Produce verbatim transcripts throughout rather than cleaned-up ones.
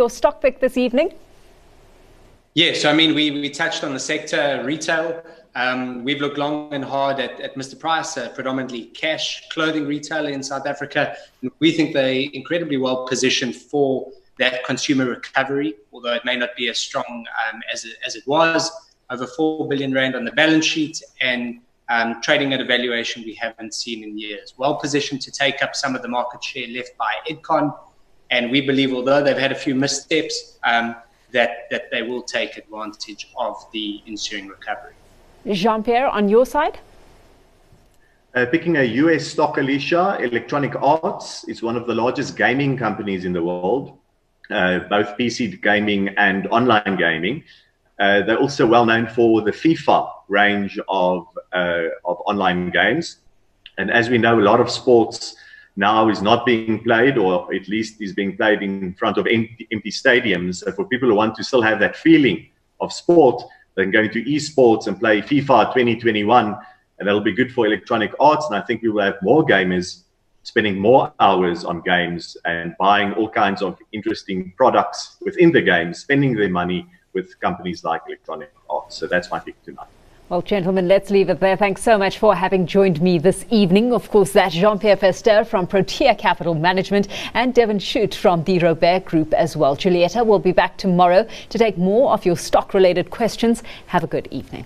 your stock pick this evening? Yes, I mean, we, we touched on the sector, retail. Um, we've looked long and hard at, at Mister Price, uh, predominantly cash clothing retailer in South Africa. And we think they're incredibly well positioned for that consumer recovery, although it may not be as strong um, as, it, as it was. Over four billion rand on the balance sheet and um, trading at a valuation we haven't seen in years. Well positioned to take up some of the market share left by Edcon. And we believe, although they've had a few missteps, um, that, that they will take advantage of the ensuing recovery. Jean-Pierre, on your side? Uh, picking a U S stock, Alicia, Electronic Arts is one of the largest gaming companies in the world, uh, both P C gaming and online gaming. Uh, they're also well known for the FIFA range of, uh, of online games. And as we know, a lot of sports now is not being played, or at least is being played in front of empty, empty stadiums. So for people who want to still have that feeling of sport, they can go into esports and play FIFA twenty twenty-one, and that'll be good for Electronic Arts. And I think we will have more gamers spending more hours on games and buying all kinds of interesting products within the games, spending their money with companies like Electronic Arts. So that's my pick tonight. Well, gentlemen, let's leave it there. Thanks so much for having joined me this evening. Of course, that's Jean-Pierre Verster from Protea Capital Management and Devin Shute from the Robert Group as well. Julieta will be back tomorrow to take more of your stock-related questions. Have a good evening.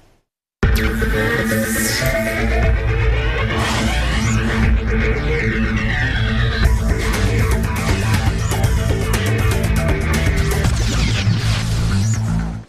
Thank you.